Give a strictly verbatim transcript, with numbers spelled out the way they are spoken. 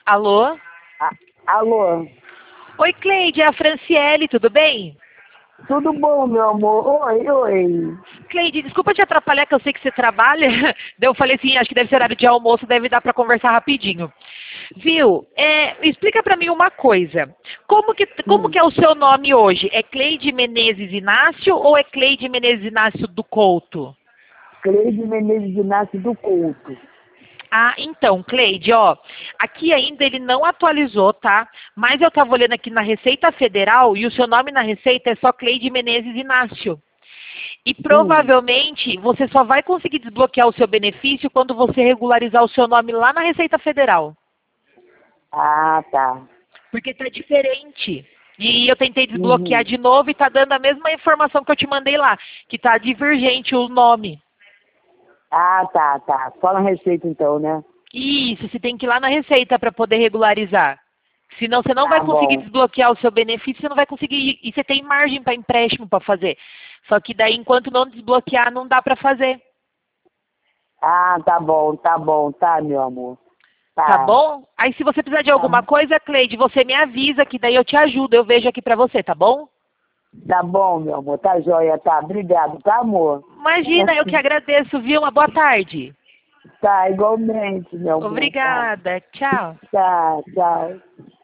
Alô? A- Alô? Oi, Cleide, é a Franciele, tudo bem? Tudo bom, meu amor? Oi, oi. Cleide, desculpa te atrapalhar, que eu sei que você trabalha. Daí eu falei assim, acho que deve ser horário de almoço, deve dar para conversar rapidinho. Viu? É, explica para mim uma coisa. Como que, como Hum. que é o seu nome hoje? É Cleide Menezes Inácio ou é Cleide Menezes Inácio do Couto? Cleide Menezes Inácio do Couto. Ah, então, Cleide, ó, aqui ainda ele não atualizou, tá? Mas eu estava olhando aqui na Receita Federal e o seu nome na Receita é só Cleide Menezes Inácio. E Sim. provavelmente você só vai conseguir desbloquear o seu benefício quando você regularizar o seu nome lá na Receita Federal. Ah, tá. Porque tá diferente. E eu tentei desbloquear Uhum. de novo e tá dando a mesma informação que eu te mandei lá, que tá divergente o nome. Ah, tá, tá. Fala a receita então, né? Isso, você tem que ir lá na Receita para poder regularizar. Senão você não vai Tá conseguir bom. desbloquear o seu benefício, você não vai conseguir. E você tem margem para empréstimo para fazer. Só que daí, enquanto não desbloquear, não dá para fazer. Ah, tá bom, tá bom, tá, meu amor. Tá Tá. bom? Aí se você precisar de Tá, alguma coisa, Cleide, você me avisa que daí eu te ajudo. Eu vejo aqui pra você, tá bom? tá bom, meu amor. Tá joia, tá. Obrigado, tá, amor? Imagina, eu que agradeço, viu? Uma boa tarde. Tá, igualmente, meu amor. Tá. Obrigada. Tchau. Tá, tchau.